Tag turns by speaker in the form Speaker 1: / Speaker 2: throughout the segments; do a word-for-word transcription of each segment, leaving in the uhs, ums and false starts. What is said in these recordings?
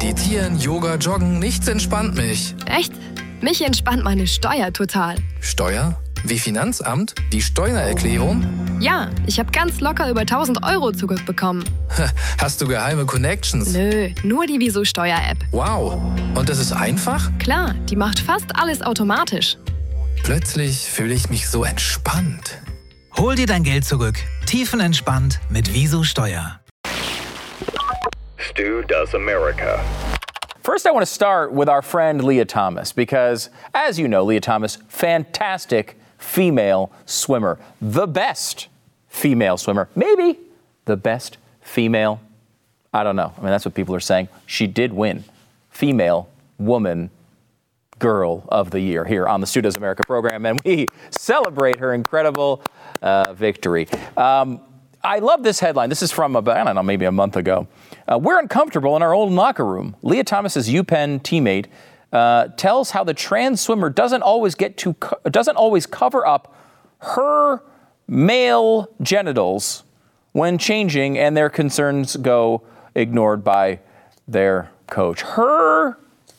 Speaker 1: Meditieren, Yoga, Joggen, nichts entspannt mich.
Speaker 2: Echt? Mich entspannt meine Steuer total.
Speaker 1: Steuer? Wie Finanzamt? Die Steuererklärung?
Speaker 2: Ja, ich habe ganz locker über tausend Euro zurückbekommen.
Speaker 1: Hast du geheime Connections?
Speaker 2: Nö, nur die Wieso Steuer-App.
Speaker 1: Wow. Und das ist einfach?
Speaker 2: Klar, die macht fast alles automatisch.
Speaker 1: Plötzlich fühle ich mich so entspannt.
Speaker 3: Hol dir dein Geld zurück. Tiefenentspannt mit Wieso Steuer.
Speaker 4: Stu Does America.
Speaker 5: First, I want to start with our friend Leah Thomas because, as you know, Leah Thomas, fantastic female swimmer. The best female swimmer. Maybe the best female. I don't know. I mean, that's what people are saying. She did win Female Woman Girl of the Year here on the Stu Does America program, and we celebrate her incredible uh, victory. Um, I love this headline. This is from about, I don't know, maybe a month ago. Uh, we're uncomfortable in our own locker room. Leah Thomas's UPenn teammate uh, tells how the trans swimmer doesn't always get to co- doesn't always cover up her male genitals when changing, and their concerns go ignored by their coach. Her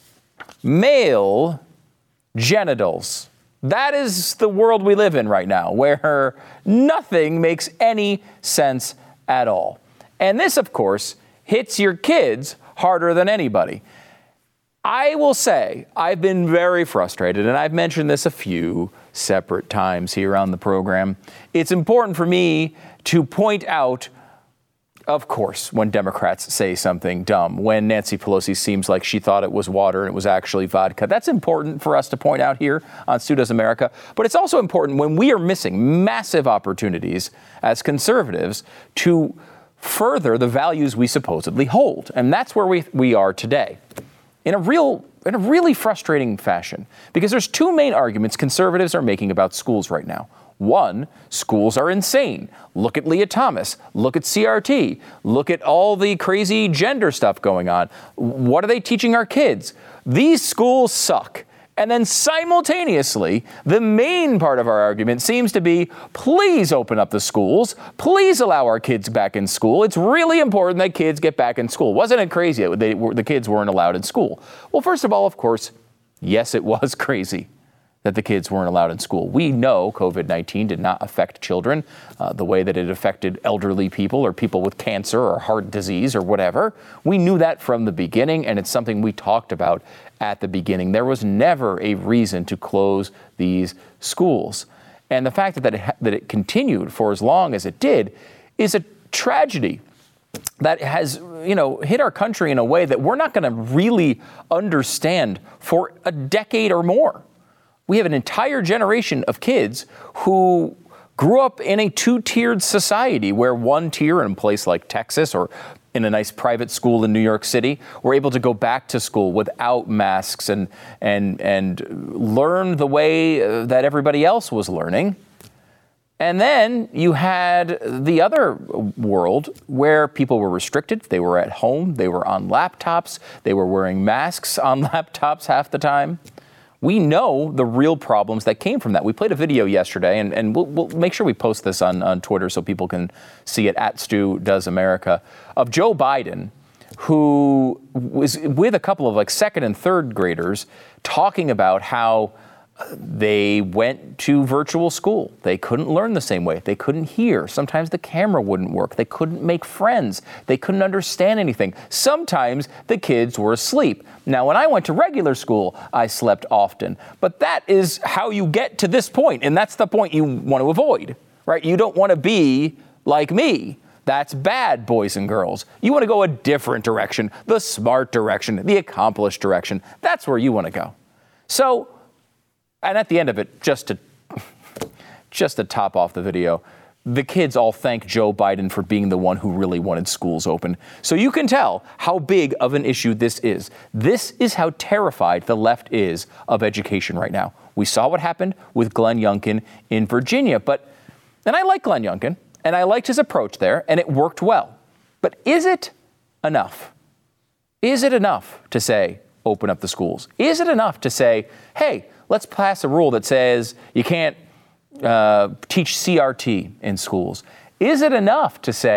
Speaker 5: male genitals. That is the world we live in right now, where nothing makes any sense at all. And this, of course, hits your kids harder than anybody. I will say I've been very frustrated, and I've mentioned this a few separate times here on the program. It's important for me to point out, of course, when Democrats say something dumb, when Nancy Pelosi seems like she thought it was water and it was actually vodka. That's important for us to point out here on Stu Does America. But it's also important when we are missing massive opportunities as conservatives to further the values we supposedly hold. And that's where we, we are today. In a real, in a really frustrating fashion, because there's two main arguments conservatives are making about schools right now. One, schools are insane. Look at Leah Thomas. Look at C R T. Look at all the crazy gender stuff going on. What are they teaching our kids? These schools suck. And then simultaneously, the main part of our argument seems to be, please open up the schools. Please allow our kids back in school. It's really important that kids get back in school. Wasn't it crazy that they were, the kids weren't allowed in school? Well, first of all, of course, yes, it was crazy that the kids weren't allowed in school. We know covid nineteen did not affect children uh, the way that it affected elderly people or people with cancer or heart disease or whatever. We knew that from the beginning, and it's something we talked about at the beginning. There was never a reason to close these schools. And the fact that it, ha- that it continued for as long as it did is a tragedy that has, you know, hit our country in a way that we're not going to really understand for a decade or more. We have an entire generation of kids who grew up in a two-tiered society where one tier in a place like Texas or in a nice private school in New York City were able to go back to school without masks and and and learn the way that everybody else was learning. And then you had the other world where people were restricted. They were at home. They were on laptops. They were wearing masks on laptops half the time. We know the real problems that came from that. We played a video yesterday, and, and we'll, we'll make sure we post this on, on Twitter so people can see it, at Stu Does America, of Joe Biden, who was with a couple of like second and third graders talking about how they went to virtual school. They couldn't learn the same way. They couldn't hear. Sometimes the camera wouldn't work. They couldn't make friends. They couldn't understand anything. Sometimes the kids were asleep. Now, when I went to regular school, I slept often. But that is how you get to this point, and that's the point you want to avoid, right? You don't want to be like me. That's bad, boys and girls. You want to go a different direction, the smart direction, the accomplished direction. That's where you want to go. So, and at the end of it, just to just to top off the video, the kids all thank Joe Biden for being the one who really wanted schools open. So you can tell how big of an issue this is. This is how terrified the left is of education right now. We saw what happened with Glenn Youngkin in Virginia, but, and I like Glenn Youngkin, and I liked his approach there, and it worked well. But is it enough? Is it enough to say, open up the schools? Is it enough to say, hey, let's pass a rule that says you can't uh, teach C R T in schools? Is it enough to say,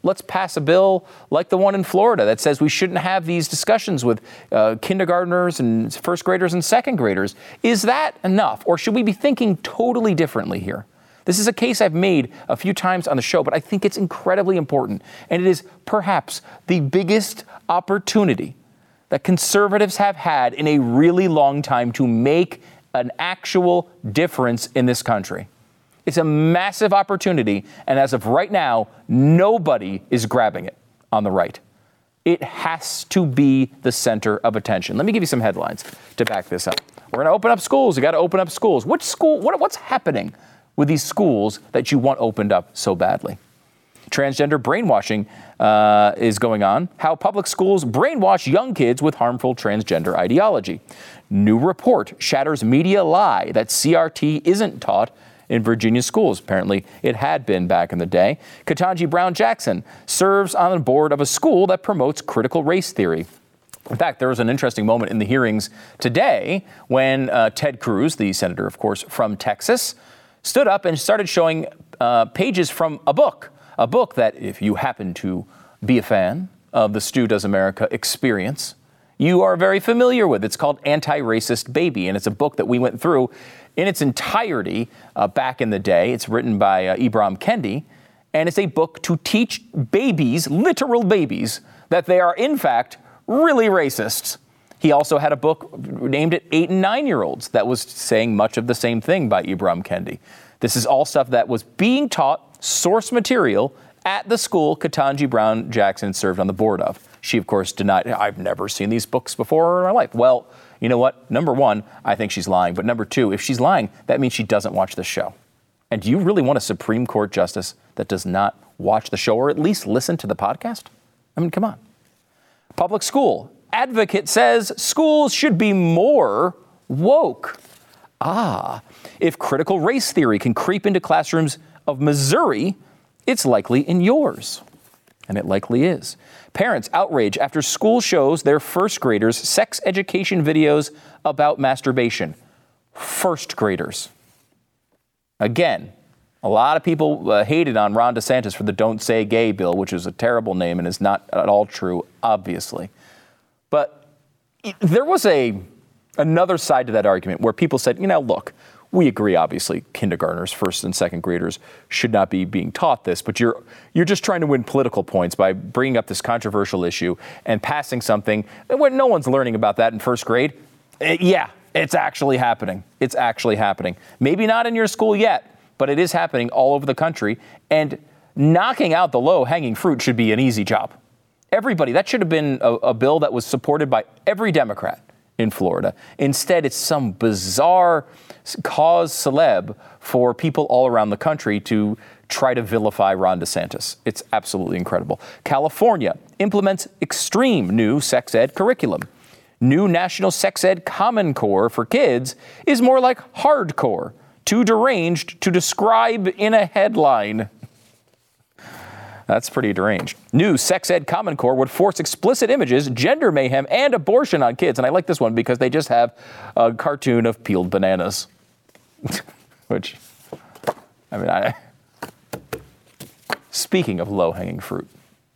Speaker 5: let's pass a bill like the one in Florida that says we shouldn't have these discussions with uh, kindergartners and first graders and second graders. Is that enough? Or should we be thinking totally differently here? This is a case I've made a few times on the show, but I think it's incredibly important. And it is perhaps the biggest opportunity that conservatives have had in a really long time to make an actual difference in this country. It's a massive opportunity, and as of right now, nobody is grabbing it on the right. It has to be the center of attention. Let me give you some headlines to back this up. We're going to open up schools. We got to open up schools. Which school? What, what's happening with these schools that you want opened up so badly? Transgender brainwashing uh, is going on. How public schools brainwash young kids with harmful transgender ideology. New report shatters media lie that C R T isn't taught in Virginia schools. Apparently, it had been back in the day. Ketanji Brown Jackson serves on the board of a school that promotes critical race theory. In fact, there was an interesting moment in the hearings today when uh, Ted Cruz, the senator, of course, from Texas, stood up and started showing uh, pages from a book, a book that if you happen to be a fan of the Stu Does America experience, you are very familiar with. It's called Anti-Racist Baby, and it's a book that we went through in its entirety uh, back in the day. It's written by uh, Ibram Kendi, and it's a book to teach babies, literal babies, that they are, in fact, really racists. He also had a book named at eight and nine-year-olds that was saying much of the same thing by Ibram Kendi. This is all stuff that was being taught, source material, at the school Ketanji Brown Jackson served on the board of. She, of course, denied, I've never seen these books before in my life. Well, you know what? Number one, I think she's lying. But number two, if she's lying, that means she doesn't watch the show. And do you really want a Supreme Court justice that does not watch the show or at least listen to the podcast? I mean, come on. Public school. Advocate says schools should be more woke. Ah, if critical race theory can creep into classrooms of Missouri, it's likely in yours. And it likely is. Parents outrage after school shows their first graders sex education videos about masturbation. First graders. Again, a lot of people uh, hated on Ron DeSantis for the Don't Say Gay bill, which is a terrible name and is not at all true, obviously. But there was a another side to that argument where people said, you know, look, we agree, obviously, kindergartners, first and second graders should not be being taught this, but you're you're just trying to win political points by bringing up this controversial issue and passing something when no one's learning about that in first grade. Uh, yeah, it's actually happening. It's actually happening. Maybe not in your school yet, but it is happening all over the country. And knocking out the low-hanging fruit should be an easy job. Everybody, that should have been a, a bill that was supported by every Democrat in Florida. Instead, it's some bizarre cause celeb for people all around the country to try to vilify Ron DeSantis. It's absolutely incredible. California implements extreme new sex ed curriculum. New National Sex Ed Common Core for kids is more like hardcore, too deranged to describe in a headline. That's pretty deranged. New Sex Ed Common Core would force explicit images, gender mayhem, and abortion on kids. And I like this one because they just have a cartoon of peeled bananas. Which, I mean, I... Speaking of low-hanging fruit.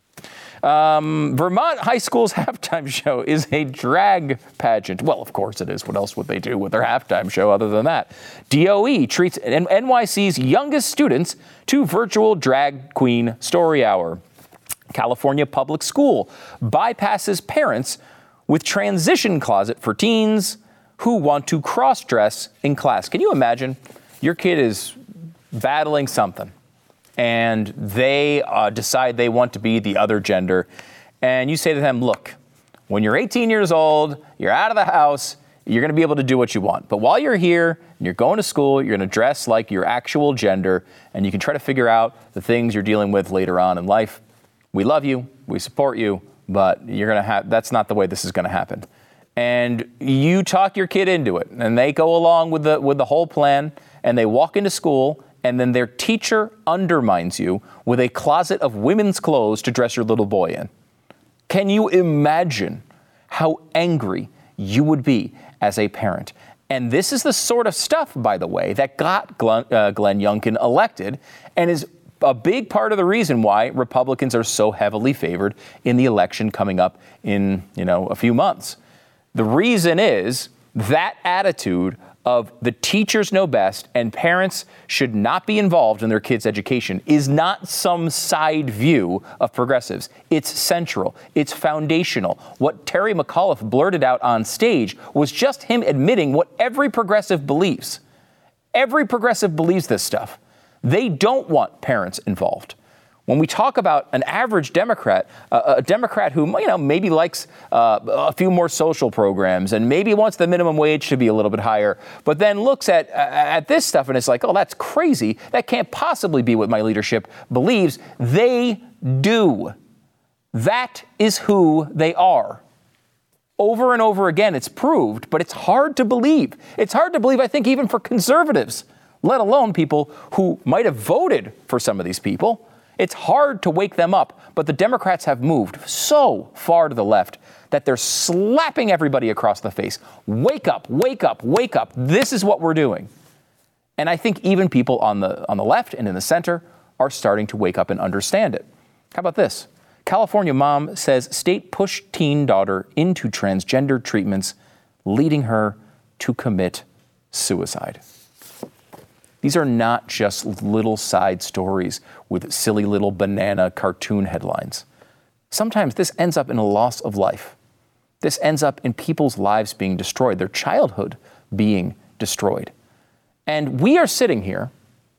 Speaker 5: Um, Vermont High School's halftime show is a drag pageant. Well, of course it is. What else would they do with their halftime show other than that? D O E treats N Y C's youngest students to virtual drag queen story hour. California Public School bypasses parents with transition closet for teens who want to cross-dress in class. Can you imagine? Your kid is battling something, and they uh, decide they want to be the other gender. And you say to them, look, when you're eighteen years old, you're out of the house, you're going to be able to do what you want. But while you're here and you're going to school, you're going to dress like your actual gender, and you can try to figure out the things you're dealing with later on in life. We love you, we support you, but you're going to have, that's not the way this is going to happen. And you talk your kid into it, and they go along with the with the whole plan, and they walk into school, and then their teacher undermines you with a closet of women's clothes to dress your little boy in. Can you imagine how angry you would be as a parent? And this is the sort of stuff, by the way, that got Glenn, uh, Glenn Youngkin elected and is a big part of the reason why Republicans are so heavily favored in the election coming up in, you know, a few months. The reason is that attitude of the teachers know best and parents should not be involved in their kids' education is not some side view of progressives. It's central. It's foundational. What Terry McAuliffe blurted out on stage was just him admitting what every progressive believes. Every progressive believes this stuff. They don't want parents involved. When we talk about an average Democrat, uh, a Democrat who, you know, maybe likes uh, a few more social programs and maybe wants the minimum wage to be a little bit higher, but then looks at uh, at this stuff and it's like, oh, that's crazy. That can't possibly be what my leadership believes. They do. That is who they are. Over and over again, it's proved, but it's hard to believe. It's hard to believe, I think, even for conservatives, let alone people who might have voted for some of these people. It's hard to wake them up, but the Democrats have moved so far to the left that they're slapping everybody across the face. Wake up, wake up, wake up. This is what we're doing. And I think even people on the on the left and in the center are starting to wake up and understand it. How about this? California mom says state pushed teen daughter into transgender treatments, leading her to commit suicide. These are not just little side stories with silly little banana cartoon headlines. Sometimes this ends up in a loss of life. This ends up in people's lives being destroyed, their childhood being destroyed. And we are sitting here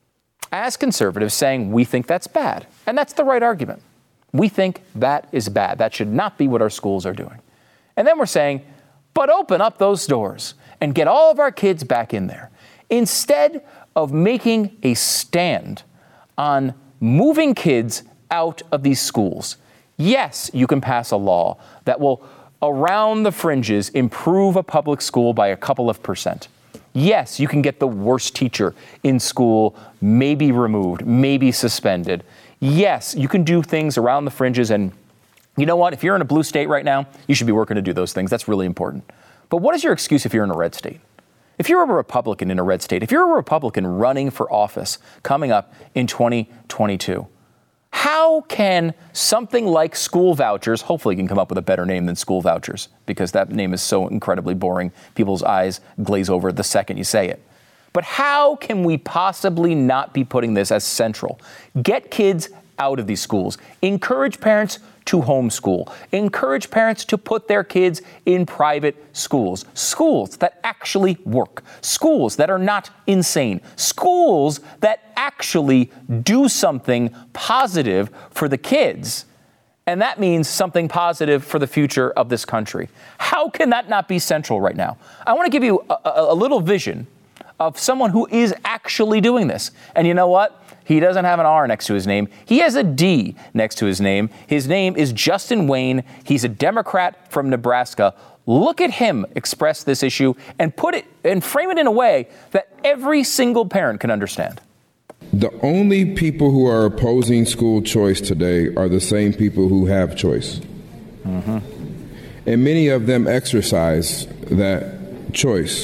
Speaker 5: as conservatives saying we think that's bad. And that's the right argument. We think that is bad. That should not be what our schools are doing. And then we're saying, but open up those doors and get all of our kids back in there. Instead of making a stand on moving kids out of these schools. Yes, you can pass a law that will, around the fringes, improve a public school by a couple of percent. Yes, you can get the worst teacher in school maybe removed, maybe suspended. Yes, you can do things around the fringes. And you know what? If you're in a blue state right now, you should be working to do those things. That's really important. But what is your excuse if you're in a red state? If you're a Republican in a red state, if you're a Republican running for office coming up in twenty twenty-two, how can something like school vouchers, hopefully you can come up with a better name than school vouchers, because that name is so incredibly boring, people's eyes glaze over the second you say it. But how can we possibly not be putting this as central? Get kids out of these schools. Encourage parents to homeschool. Encourage parents to put their kids in private schools. Schools that actually work. Schools that are not insane. Schools that actually do something positive for the kids. And that means something positive for the future of this country. How can that not be central right now? I want to give you a, a, a little vision of someone who is actually doing this. And you know what? He doesn't have an R next to his name. He has a D next to his name. His name is Justin Wayne. He's a Democrat from Nebraska. Look at him express this issue and put it and frame it in a way that every single parent can understand.
Speaker 4: The only people who are opposing school choice today are the same people who have choice. Mm-hmm. And many of them exercise that choice.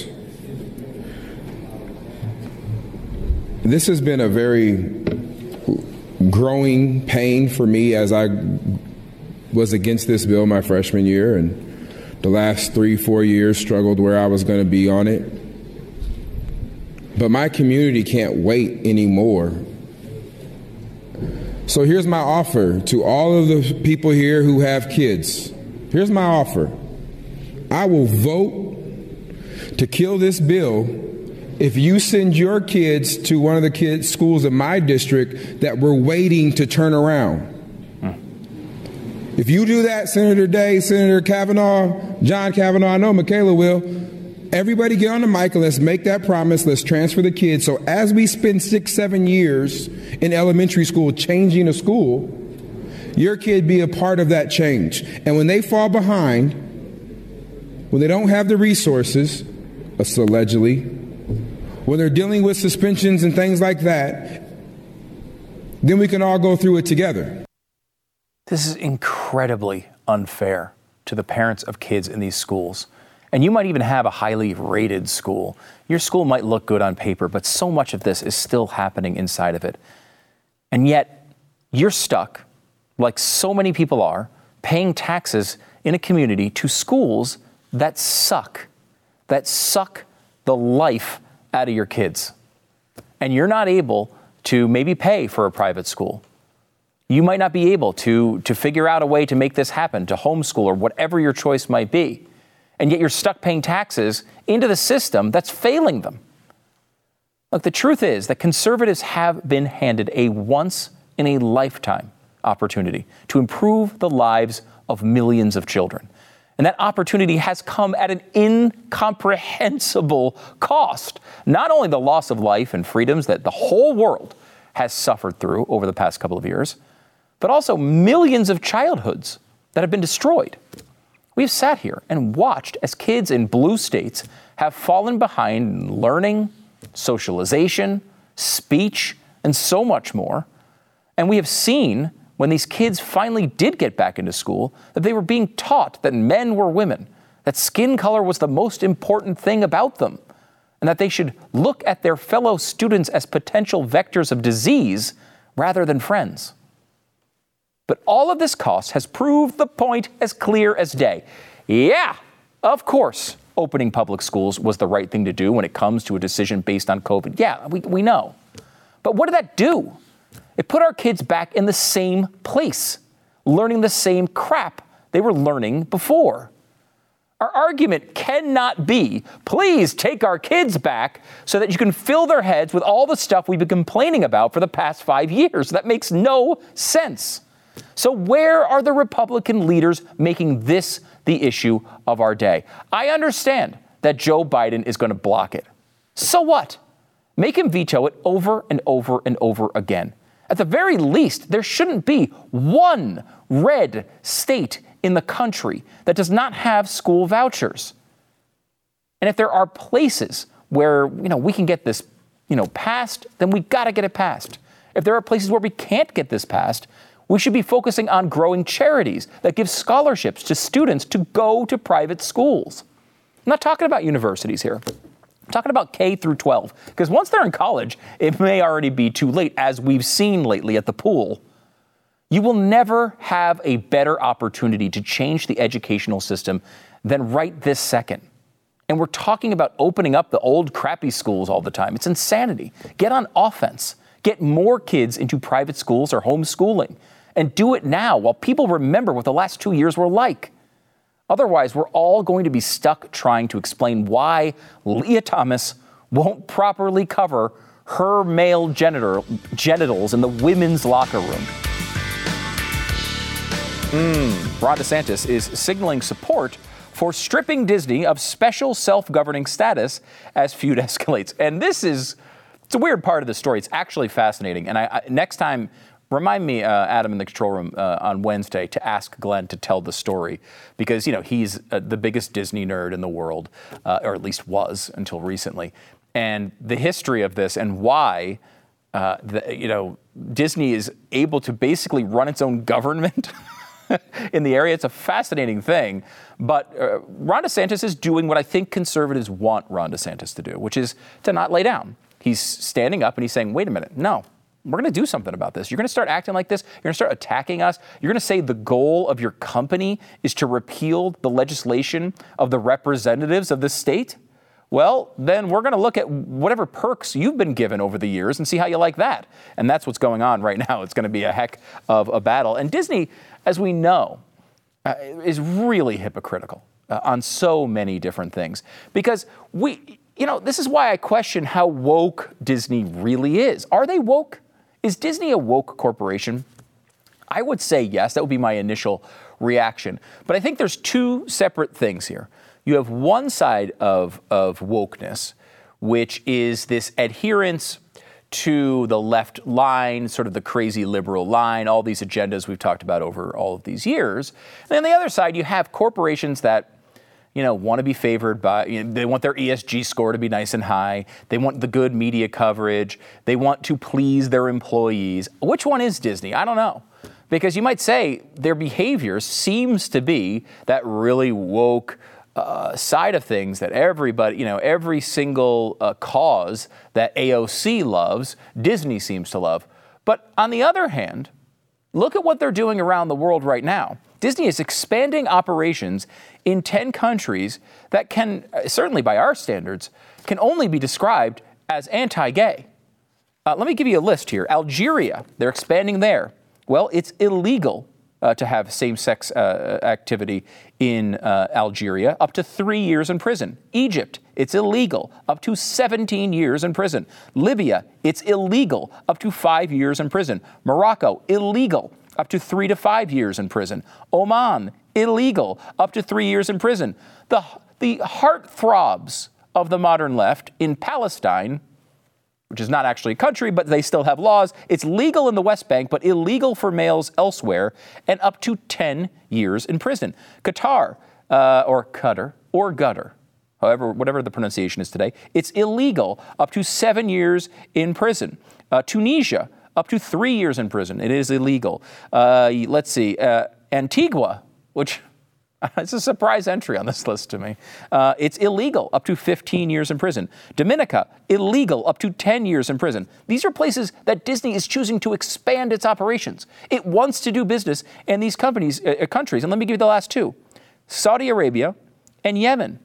Speaker 4: This has been a very growing pain for me as I was against this bill my freshman year, and the last three, four years struggled where I was going to be on it. But my community can't wait anymore. So here's my offer to all of the people here who have kids. Here's my offer. I will vote to kill this bill if you send your kids to one of the kids' schools in my district that we're waiting to turn around. Hmm. If you do that, Senator Day, Senator Kavanaugh, John Kavanaugh, I know Michaela will, everybody get on the mic and let's make that promise. Let's transfer the kids. So as we spend six, seven years in elementary school changing a school, your kid be a part of that change. And when they fall behind, when they don't have the resources, allegedly, when they're dealing with suspensions and things like that, then we can all go through it together.
Speaker 5: This is incredibly unfair to the parents of kids in these schools. And you might even have a highly rated school. Your school might look good on paper, but so much of this is still happening inside of it. And yet you're stuck, like so many people are, paying taxes in a community to schools that suck, that suck the life out of your kids. And you're not able to maybe pay for a private school. You might not be able to, to figure out a way to make this happen, to homeschool or whatever your choice might be. And yet you're stuck paying taxes into the system that's failing them. Look, the truth is that conservatives have been handed a once-in-a-lifetime opportunity to improve the lives of millions of children. And that opportunity has come at an incomprehensible cost. Not only the loss of life and freedoms that the whole world has suffered through over the past couple of years, but also millions of childhoods that have been destroyed. We've sat here and watched as kids in blue states have fallen behind in learning, socialization, speech, and so much more. And we have seen when these kids finally did get back into school that they were being taught that men were women, that skin color was the most important thing about them, and that they should look at their fellow students as potential vectors of disease rather than friends. But all of this cost has proved the point as clear as day. Yeah, of course, opening public schools was the right thing to do when it comes to a decision based on COVID. Yeah, we, we know. But what did that do? It put our kids back in the same place, learning the same crap they were learning before. Our argument cannot be, please take our kids back so that you can fill their heads with all the stuff we've been complaining about for the past five years. That makes no sense. So where are the Republican leaders making this the issue of our day? I understand that Joe Biden is going to block it. So what? Make him veto it over and over and over again. At the very least, there shouldn't be one red state in the country that does not have school vouchers. And if there are places where, you know, we can get this, you know, passed, then we got to get it passed. If there are places where we can't get this passed, we should be focusing on growing charities that give scholarships to students to go to private schools. I'm not talking about universities here. I'm talking about K through twelve, because once they're in college, it may already be too late, as we've seen lately at the pool. You will never have a better opportunity to change the educational system than right this second. And we're talking about opening up the old crappy schools all the time. It's insanity. Get on offense. Get more kids into private schools or homeschooling. And do it now while people remember what the last two years were like. Otherwise, we're all going to be stuck trying to explain why Leah Thomas won't properly cover her male genital, genitals in the women's locker room. Mm. Ron DeSantis is signaling support for stripping Disney of special self-governing status as feud escalates. And this is, it's a weird part of the story. It's actually fascinating. And I, I next time, remind me, uh, Adam, in the control room uh, on Wednesday to ask Glenn to tell the story, because, you know, he's uh, the biggest Disney nerd in the world, uh, or at least was until recently. And the history of this and why, uh, the, you know, Disney is able to basically run its own government in the area. It's a fascinating thing. But uh, Ron DeSantis is doing what I think conservatives want Ron DeSantis to do, which is to not lay down. He's standing up and he's saying, wait a minute, no. We're going to do something about this. You're going to start acting like this. You're going to start attacking us. You're going to say the goal of your company is to repeal the legislation of the representatives of the state? Well, then we're going to look at whatever perks you've been given over the years and see how you like that. And that's what's going on right now. It's going to be a heck of a battle. And Disney, as we know, uh, is really hypocritical uh, on so many different things. Because we, you know, this is why I question how woke Disney really is. Are they woke? Is Disney a woke corporation? I would say yes. That would be my initial reaction. But I think there's two separate things here. You have one side of, of wokeness, which is this adherence to the left line, sort of the crazy liberal line, all these agendas we've talked about over all of these years. And then on the other side, you have corporations that, you know, want to be favored by, you know, they want their E S G score to be nice and high. They want the good media coverage. They want to please their employees. Which one is Disney? I don't know. Because you might say their behavior seems to be that really woke uh, side of things that everybody, you know, every single uh, cause that A O C loves, Disney seems to love. But on the other hand, look at what they're doing around the world right now. Disney is expanding operations in ten countries that can, certainly by our standards, can only be described as anti-gay. Uh, let me give you a list here. Algeria, they're expanding there. Well, it's illegal uh, to have same-sex uh, activity in uh, Algeria, up to three years in prison. Egypt, it's illegal, up to seventeen years in prison. Libya, it's illegal, up to five years in prison. Morocco, illegal, up to three to five years in prison. Oman, illegal, up to three years in prison. The, the heartthrobs of the modern left in Palestine, which is not actually a country, but they still have laws. It's legal in the West Bank, but illegal for males elsewhere, and up to ten years in prison. Qatar, uh, or Qatar, or Gutter, however, whatever the pronunciation is today, it's illegal, up to seven years in prison. Uh, Tunisia, up to three years in prison. It is illegal. Uh, let's see, uh, Antigua, which it's a surprise entry on this list to me. Uh, it's illegal, up to fifteen years in prison. Dominica, illegal, up to ten years in prison. These are places that Disney is choosing to expand its operations. It wants to do business in these companies, uh, countries. And let me give you the last two. Saudi Arabia and Yemen.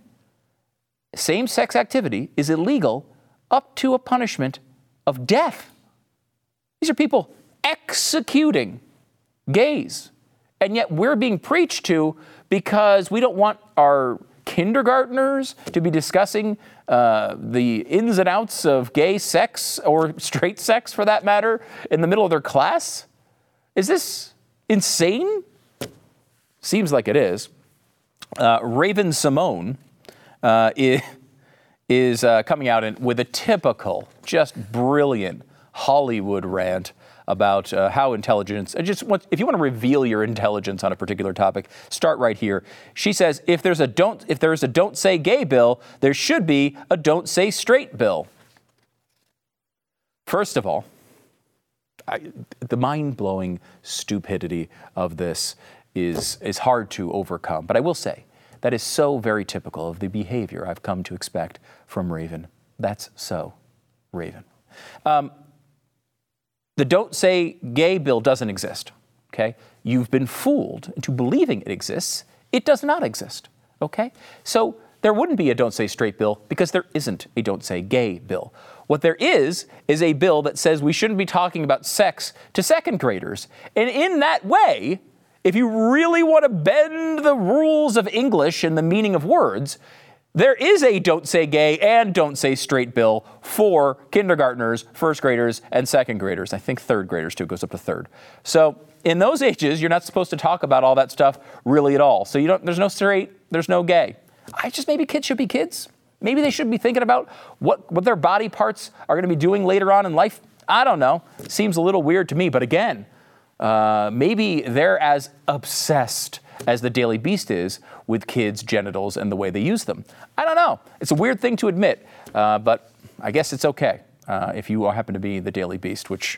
Speaker 5: Same-sex activity is illegal up to a punishment of death. These are people executing gays. And yet we're being preached to because we don't want our kindergartners to be discussing uh, the ins and outs of gay sex or straight sex, for that matter, in the middle of their class. Is this insane? Seems like it is. Uh, Raven-Symoné uh, is, is uh, coming out in, with a typical, just brilliant Hollywood rant about uh, how intelligence, just want, if you want to reveal your intelligence on a particular topic, start right here. She says, if there's a don't, if there's a don't say gay bill, there should be a don't say straight bill. First of all, I, the mind-blowing stupidity of this is, is hard to overcome. But I will say, that is so very typical of the behavior I've come to expect from Raven. That's so Raven. Um, The don't say gay bill doesn't exist, okay? You've been fooled into believing it exists. It does not exist, okay? So there wouldn't be a don't say straight bill because there isn't a don't say gay bill. What there is is a bill that says we shouldn't be talking about sex to second graders. And in that way, if you really want to bend the rules of English and the meaning of words, there is a don't say gay and don't say straight bill for kindergartners, first graders, and second graders. I think third graders too, it goes up to third. So in those ages, you're not supposed to talk about all that stuff really at all. So you don't, there's no straight, there's no gay. I just, maybe kids should be kids. Maybe they should be thinking about what, what their body parts are going to be doing later on in life. I don't know. Seems a little weird to me. But again, uh, maybe they're as obsessed as the Daily Beast is with kids' genitals and the way they use them. I don't know. It's a weird thing to admit, uh, but I guess it's okay uh, if you happen to be the Daily Beast, which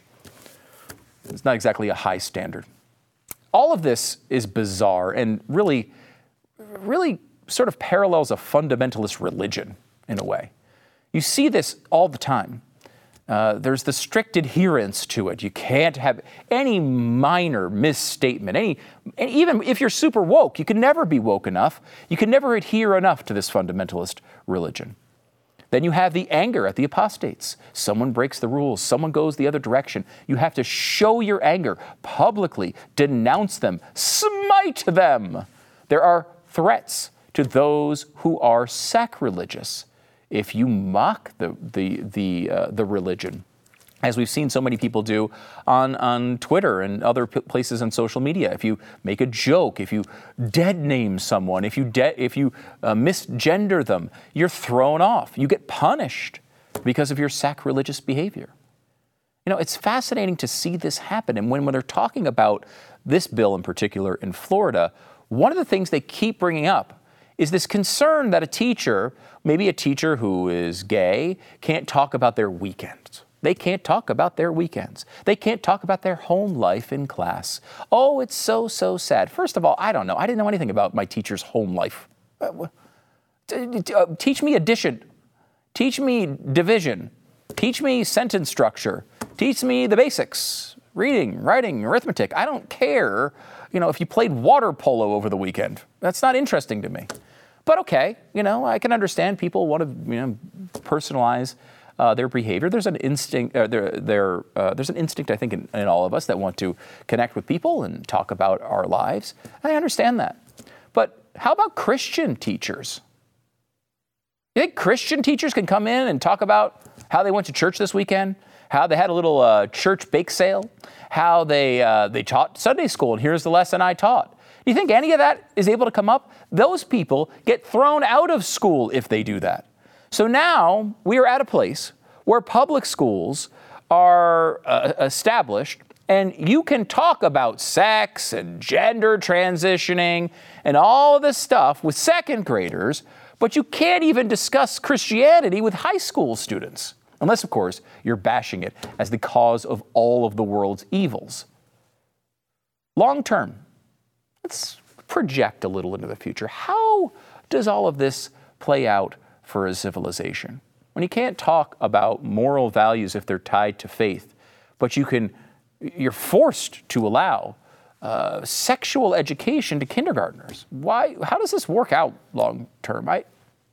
Speaker 5: is not exactly a high standard. All of this is bizarre and really, really sort of parallels a fundamentalist religion in a way. You see this all the time. Uh, there's the strict adherence to it. You can't have any minor misstatement. Any, even if you're super woke, you can never be woke enough. You can never adhere enough to this fundamentalist religion. Then you have the anger at the apostates. Someone breaks the rules. Someone goes the other direction. You have to show your anger publicly, denounce them, smite them. There are threats to those who are sacrilegious. If you mock the the the uh, the religion, as we've seen so many people do on, on Twitter and other p- places on social media, if you make a joke, if you dead name someone, if you de- if you uh, misgender them, you're thrown off. You get punished because of your sacrilegious behavior. You know, it's fascinating to see this happen. And when, when they're talking about this bill in particular in Florida, one of the things they keep bringing up is this concern that a teacher, maybe a teacher who is gay, can't talk about their weekends. They can't talk about their weekends. They can't talk about their home life in class. Oh, it's so, so sad. First of all, I don't know. I didn't know anything about my teacher's home life. Uh, uh, teach me addition. Teach me division. Teach me sentence structure. Teach me the basics, reading, writing, arithmetic. I don't care, you know, if you played water polo over the weekend. That's not interesting to me. But okay, you know, I can understand people want to, you know, personalize uh, their behavior. There's an instinct, uh, there, there, uh, there's an instinct, I think, in, in all of us that want to connect with people and talk about our lives. And I understand that. But how about Christian teachers? You think Christian teachers can come in and talk about how they went to church this weekend, how they had a little uh, church bake sale, how they uh, they taught Sunday school, and here's the lesson I taught? Do you think any of that is able to come up? Those people get thrown out of school if they do that. So now we are at a place where public schools are uh, established, and you can talk about sex and gender transitioning and all of this stuff with second graders, but you can't even discuss Christianity with high school students, unless, of course, you're bashing it as the cause of all of the world's evils. Long term, let's project a little into the future. How does all of this play out for a civilization? When you can't talk about moral values if they're tied to faith, but you can, you're forced to allow uh, sexual education to kindergartners. Why? How does this work out long term? I,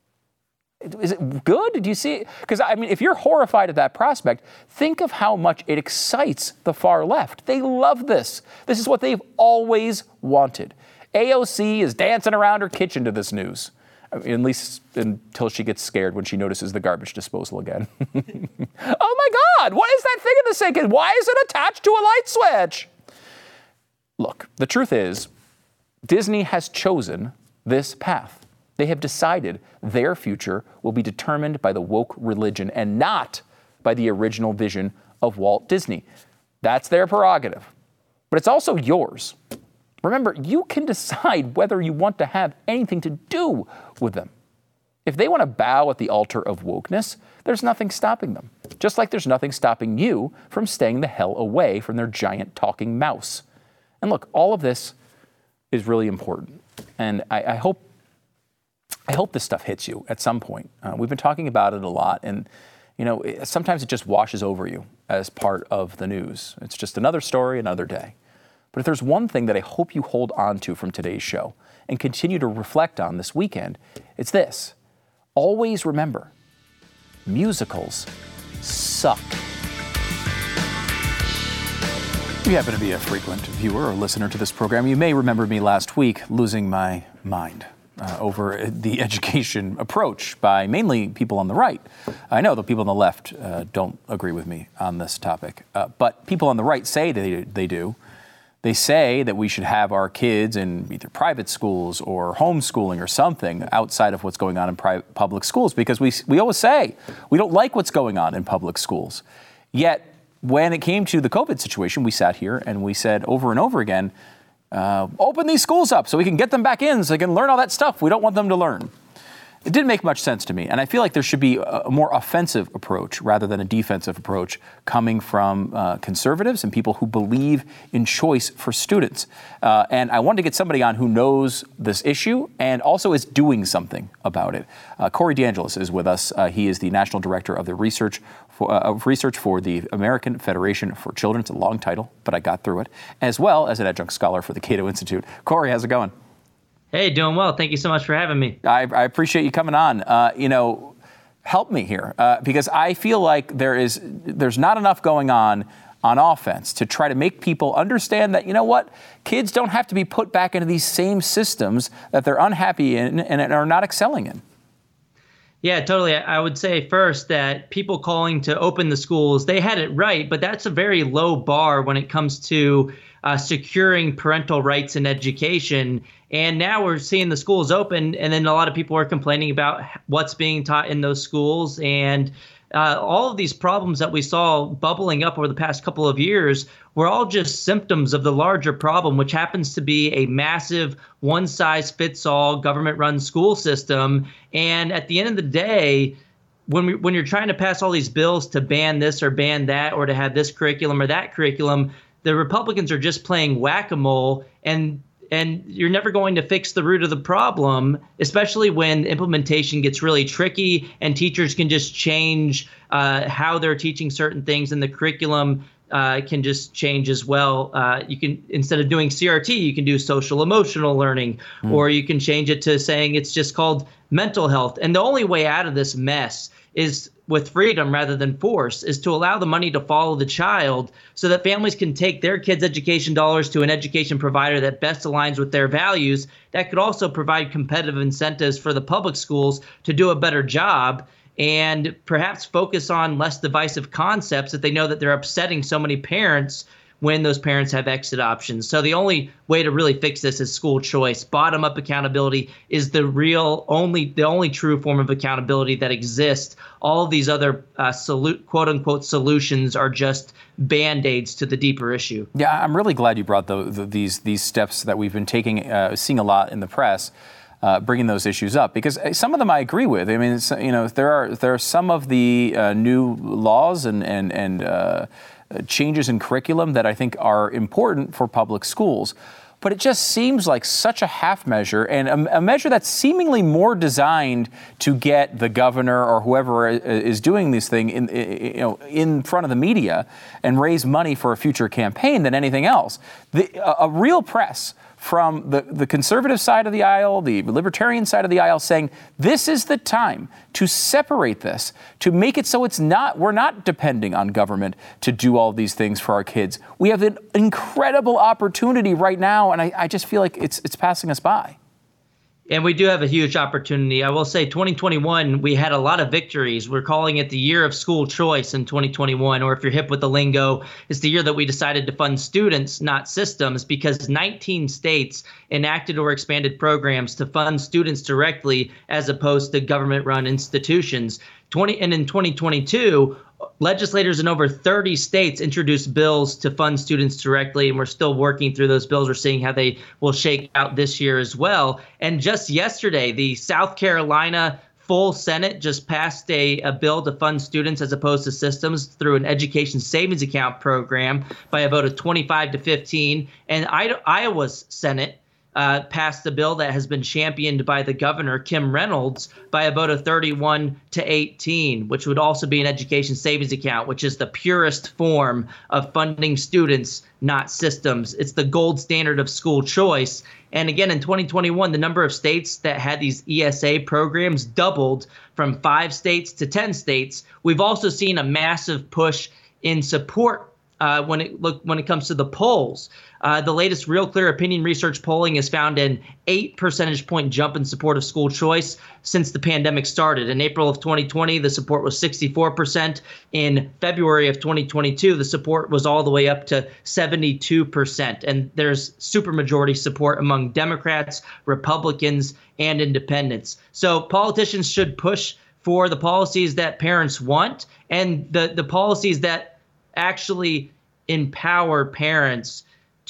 Speaker 5: is it good? Do you see it? Because, I mean, if you're horrified at that prospect, think of how much it excites the far left. They love this. This is what they've always wanted. A O C is dancing around her kitchen to this news, I mean, at least until she gets scared when she notices the garbage disposal again. Oh my God, what is that thing in the sink? And why is it attached to a light switch? Look, the truth is, Disney has chosen this path. They have decided their future will be determined by the woke religion and not by the original vision of Walt Disney. That's their prerogative. But it's also yours. Remember, you can decide whether you want to have anything to do with them. If they want to bow at the altar of wokeness, there's nothing stopping them. Just like there's nothing stopping you from staying the hell away from their giant talking mouse. And look, all of this is really important. And I, I hope I hope this stuff hits you at some point. Uh, we've been talking about it a lot. And, you know, it, sometimes it just washes over you as part of the news. It's just another story, another day. But if there's one thing that I hope you hold on to from today's show and continue to reflect on this weekend, it's this. Always remember, musicals suck. If you happen to be a frequent viewer or listener to this program, you may remember me last week losing my mind uh, over the education approach by mainly people on the right. I know the people on the left uh, don't agree with me on this topic, uh, but people on the right say they, they do. They say that we should have our kids in either private schools or homeschooling or something outside of what's going on in private public schools, because we we always say we don't like what's going on in public schools. Yet when it came to the COVID situation, we sat here and we said over and over again, uh, open these schools up so we can get them back in so they can learn all that stuff we don't want them to learn. It didn't make much sense to me, and I feel like there should be a more offensive approach rather than a defensive approach coming from uh, conservatives and people who believe in choice for students. Uh, and I wanted to get somebody on who knows this issue and also is doing something about it. Uh, Corey DeAngelis is with us. Uh, he is the National Director of the Research for, uh, of Research for the American Federation for Children. It's a long title, but I got through it, as well as an adjunct scholar for the Cato Institute. Corey, how's it going?
Speaker 6: Hey, doing well. Thank you so much for having me.
Speaker 5: I, I appreciate you coming on. Uh, you know, help me here uh, because I feel like there is there's not enough going on on offense to try to make people understand that, you know what, kids don't have to be put back into these same systems that they're unhappy in and are not excelling in.
Speaker 6: Yeah, totally. I would say first that people calling to open the schools, they had it right, but that's a very low bar when it comes to uh, securing parental rights in education. And now we're seeing the schools open, and then a lot of people are complaining about what's being taught in those schools. And uh, all of these problems that we saw bubbling up over the past couple of years were all just symptoms of the larger problem, which happens to be a massive one-size-fits-all government-run school system. And at the end of the day, when we, when you're trying to pass all these bills to ban this or ban that or to have this curriculum or that curriculum, the Republicans are just playing whack-a-mole. And and you're never going to fix the root of the problem, especially when implementation gets really tricky and teachers can just change uh, how they're teaching certain things, and the curriculum uh, can just change as well. Uh, you can, instead of doing C R T, you can do social emotional learning, mm. or you can change it to saying it's just called mental health. And the only way out of this mess is with freedom rather than force, is to allow the money to follow the child so that families can take their kids' education dollars to an education provider that best aligns with their values. That could also provide competitive incentives for the public schools to do a better job and perhaps focus on less divisive concepts that they know that they're upsetting so many parents when those parents have exit options. So the only way to really fix this is school choice. Bottom-up accountability is the real only, the only true form of accountability that exists. All of these other uh, solu- quote-unquote solutions are just band-aids to the deeper issue.
Speaker 5: Yeah, I'm really glad you brought the, the, these these steps that we've been taking, uh, seeing a lot in the press, uh, bringing those issues up, because some of them I agree with. I mean, it's, you know, there are there are some of the uh, new laws and and and. Uh, changes in curriculum that I think are important for public schools. But it just seems like such a half measure, and a, a measure that's seemingly more designed to get the governor or whoever is doing this thing in, you know, in front of the media and raise money for a future campaign than anything else. The, a, a real press from the, the conservative side of the aisle, the libertarian side of the aisle, saying this is the time to separate this, to make it so it's not, we're not depending on government to do all these things for our kids. We have an incredible opportunity right now, and I, I just feel like it's it's passing us by.
Speaker 6: And we do have a huge opportunity. I will say twenty twenty-one, we had a lot of victories. We're calling it the year of school choice in twenty twenty-one, or if you're hip with the lingo, it's the year that we decided to fund students, not systems, because nineteen states enacted or expanded programs to fund students directly as opposed to government-run institutions. twenty and in twenty twenty-two, legislators in over thirty states introduced bills to fund students directly, and we're still working through those bills. We're seeing how they will shake out this year as well. And just yesterday, the South Carolina full Senate just passed a, a bill to fund students as opposed to systems through an education savings account program by a vote of twenty-five to fifteen. And Iowa's Senate Uh, passed a bill that has been championed by the governor, Kim Reynolds, by a vote of thirty-one to eighteen, which would also be an education savings account, which is the purest form of funding students, not systems. It's the gold standard of school choice. And again, in twenty twenty-one, the number of states that had these E S A programs doubled from five states to ten states. We've also seen a massive push in support Uh, when it look when it comes to the polls. Uh, the latest Real Clear Opinion Research polling has found an eight percentage point jump in support of school choice since the pandemic started. In April of twenty twenty, the support was sixty-four percent. In February of twenty twenty-two, the support was all the way up to seventy-two percent. And there's supermajority support among Democrats, Republicans, and independents. So politicians should push for the policies that parents want and the, the policies that actually empower parents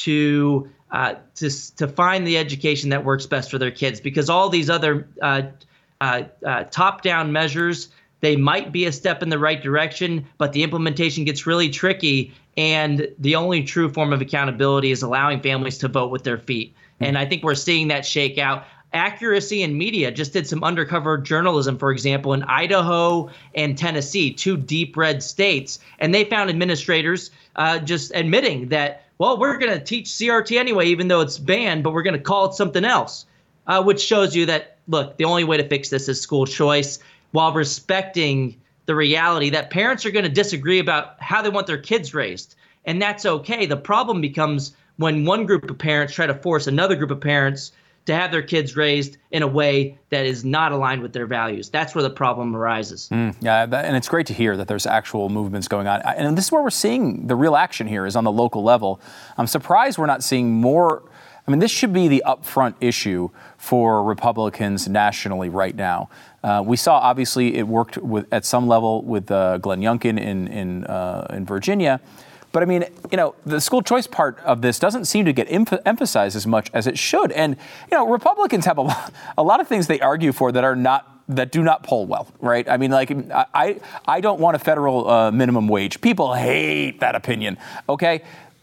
Speaker 6: to uh, to to find the education that works best for their kids, because all these other uh, uh, uh, top-down measures, they might be a step in the right direction, but the implementation gets really tricky, and the only true form of accountability is allowing families to vote with their feet. Mm-hmm. And I think we're seeing that shake out. Accuracy in Media just did some undercover journalism, for example, in Idaho and Tennessee, two deep red states. And they found administrators uh, just admitting that, well, we're going to teach C R T anyway, even though it's banned, but we're going to call it something else, uh, which shows you that, look, the only way to fix this is school choice while respecting the reality that parents are going to disagree about how they want their kids raised. And that's okay. The problem becomes when one group of parents try to force another group of parents to have their kids raised in a way that is not aligned with their values. That's where the problem arises. Mm,
Speaker 5: yeah, that, and it's great to hear that there's actual movements going on. And this is where we're seeing the real action here is on the local level. I'm surprised we're not seeing more. I mean, this should be the upfront issue for Republicans nationally right now. Uh, we saw, obviously, it worked with at some level with uh, Glenn Youngkin in, in, uh, in Virginia. But I mean, you know, the school choice part of this doesn't seem to get em- emphasized as much as it should. And, you know, Republicans have a lot, a lot of things they argue for that are not, that do not poll well, right? I mean, like, I, I don't want a federal uh, minimum wage. People hate that opinion, okay?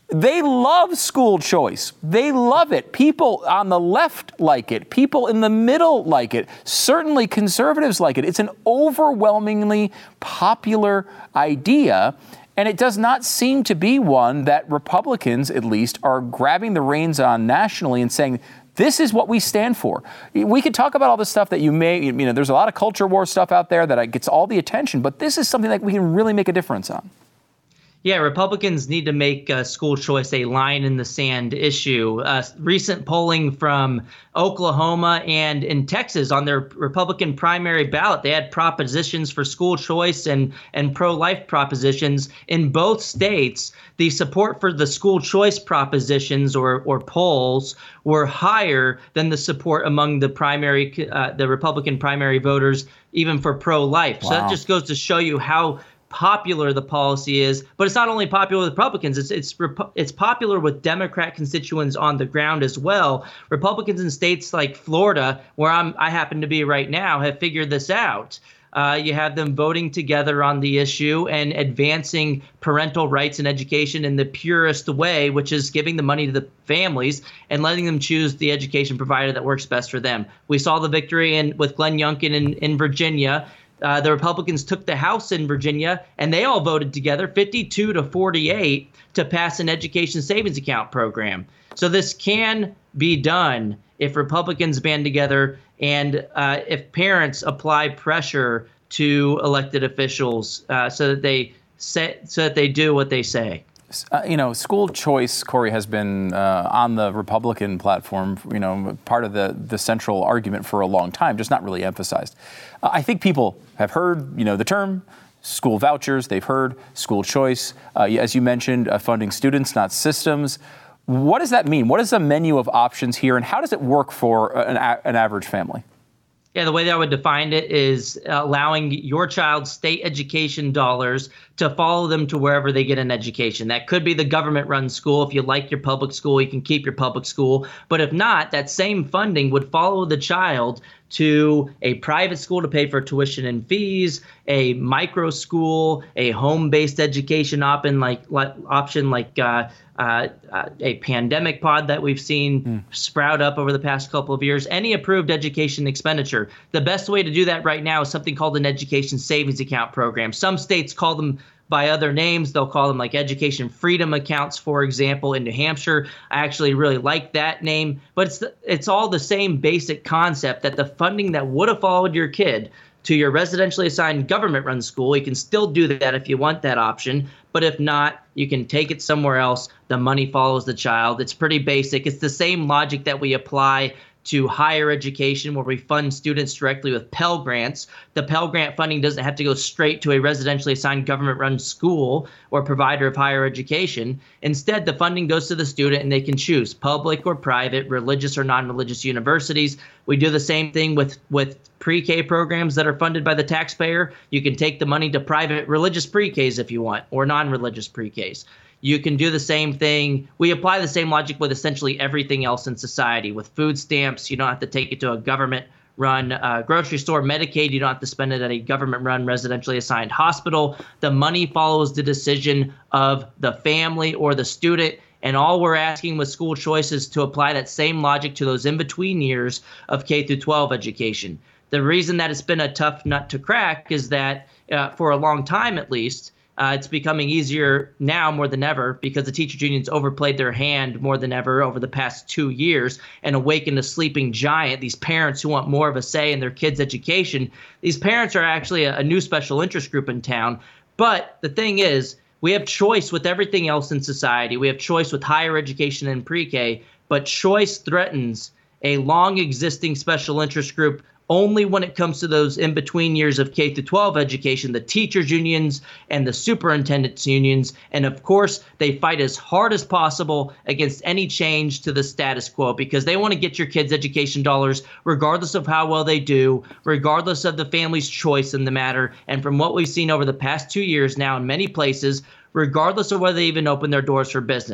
Speaker 5: They love school choice. They love it. People on the left like it. People in the middle like it. Certainly conservatives like it. It's an overwhelmingly popular idea, and it does not seem to be one that Republicans, at least, are grabbing the reins on nationally and saying, this is what we stand for. We could talk about all this stuff that you may, you know, there's a lot of culture war stuff out there that gets all the attention, but this is something that we can really make a difference on.
Speaker 6: Yeah, Republicans need to make uh, school choice a line in the sand issue. Uh, recent polling from Oklahoma and in Texas on their Republican primary ballot, they had propositions for school choice and, and pro-life propositions. In both states, the support for the school choice propositions or, or polls were higher than the support among the primary, uh, the Republican primary voters, even for pro-life. Wow. So that just goes to show you how popular the policy is, but it's not only popular with Republicans, it's it's it's popular with Democrat constituents on the ground as well. Republicans in states like Florida, where I'm I happen to be right now, have figured this out. Uh, you have them voting together on the issue and advancing parental rights and education in the purest way, which is giving the money to the families and letting them choose the education provider that works best for them. We saw the victory in with Glenn Youngkin in, in Virginia. Uh, the Republicans took the House in Virginia, and they all voted together, fifty-two to forty-eight, to pass an education savings account program. So this can be done if Republicans band together and uh, if parents apply pressure to elected officials uh, so that they say, so that they do what they say.
Speaker 5: Uh, you know, school choice, Corey, has been uh, on the Republican platform, you know, part of the, the central argument for a long time, just not really emphasized. Uh, I think people have heard, you know, the term school vouchers. They've heard school choice. Uh, as you mentioned, uh, funding students, not systems. What does that mean? What is the menu of options here, and how does it work for an, a- an average family?
Speaker 6: Yeah, the way that I would define it is allowing your child's state education dollars to follow them to wherever they get an education. That could be the government-run school. If you like your public school, you can keep your public school. But if not, that same funding would follow the child to a private school to pay for tuition and fees, a micro school, a home-based education option like, like option like uh, uh, uh, a pandemic pod that we've seen mm. sprout up over the past couple of years, any approved education expenditure. The best way to do that right now is something called an education savings account program. Some states call them by other names. They'll call them like education freedom accounts, for example. In New Hampshire, I actually really like that name. But it's it's all the same basic concept that the funding that would have followed your kid to your residentially assigned government-run school, you can still do that if you want that option. But if not, you can take it somewhere else. The money follows the child. It's pretty basic. It's the same logic that we apply to higher education, where we fund students directly with Pell Grants. The Pell Grant funding doesn't have to go straight to a residentially assigned government-run school or provider of higher education. Instead, the funding goes to the student, and they can choose public or private, religious or non-religious universities. We do the same thing with, with pre-K programs that are funded by the taxpayer. You can take the money to private religious pre-Ks if you want, or non-religious pre-Ks. You can do the same thing. We apply the same logic with essentially everything else in society. With food stamps, you don't have to take it to a government-run uh, grocery store. Medicaid, you don't have to spend it at a government-run residentially assigned hospital. The money follows the decision of the family or the student. And all we're asking with school choice is to apply that same logic to those in-between years of K through twelve education. The reason that it's been a tough nut to crack is that uh, for a long time, at least, Uh, it's becoming easier now more than ever because the teachers unions overplayed their hand more than ever over the past two years and awakened a sleeping giant. These parents who want more of a say in their kids' education, these parents are actually a, a new special interest group in town. But the thing is, we have choice with everything else in society. We have choice with higher education and pre-K, but choice threatens a long existing special interest group only when it comes to those in-between years of K through twelve education, the teachers unions and the superintendents unions. And of course, they fight as hard as possible against any change to the status quo because they want to get your kids' education dollars regardless of how well they do, regardless of the family's choice in the matter. And from what we've seen over the past two years now in many places, regardless of whether they even open their doors for business.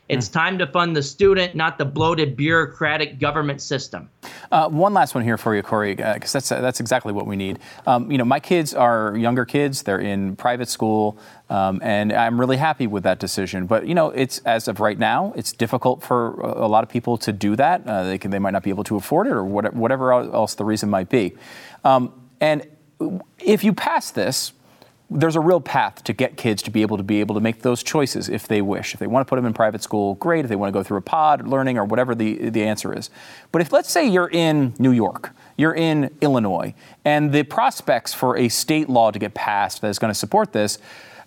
Speaker 6: It's time to fund the student, not the bloated bureaucratic government system.
Speaker 5: Uh, one last one here for you, Corey, because uh, that's uh, that's exactly what we need. Um, you know, my kids are younger kids; they're in private school, um, and I'm really happy with that decision. But you know, it's as of right now, it's difficult for a lot of people to do that. Uh, they can, they might not be able to afford it, or whatever, whatever else the reason might be. Um, and if you pass this, there's a real path to get kids to be able to be able to make those choices if they wish. If they want to put them in private school, great. If they want to go through a pod learning or whatever the, the answer is. But if, let's say you're in New York, you're in Illinois, and the prospects for a state law to get passed that is going to support this,